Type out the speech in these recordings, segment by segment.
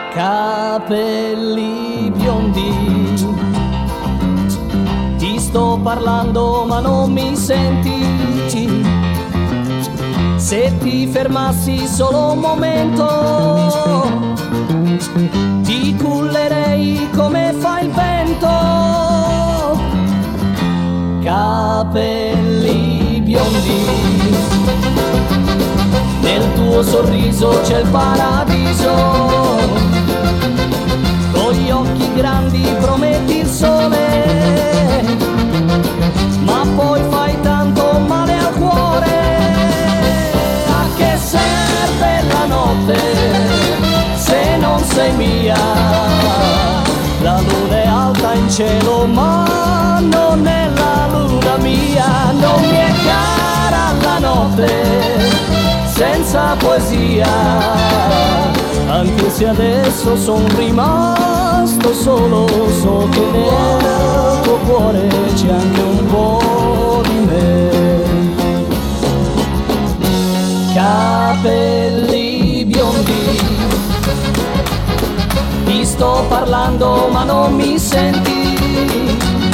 Capelli biondi, ti sto parlando ma non mi senti. Se ti fermassi solo un momento, ti cullerei come fa il vento. Capelli biondi, nel tuo sorriso c'è il paradiso. Con gli occhi grandi prometti il sole, ma poi fai tanto male al cuore. A che serve la notte se non sei mia? La luna è alta in cielo ma non è la luna mia. Non mi è cara la notte senza poesia, anche se adesso son rimasto solo, so che nel tuo cuore c'è anche un po' di me. Capelli biondi, ti sto parlando ma non mi senti.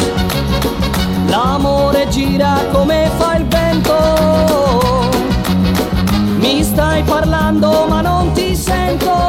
L'amore gira come fa il vento, mi stai parlando ma non ti sento.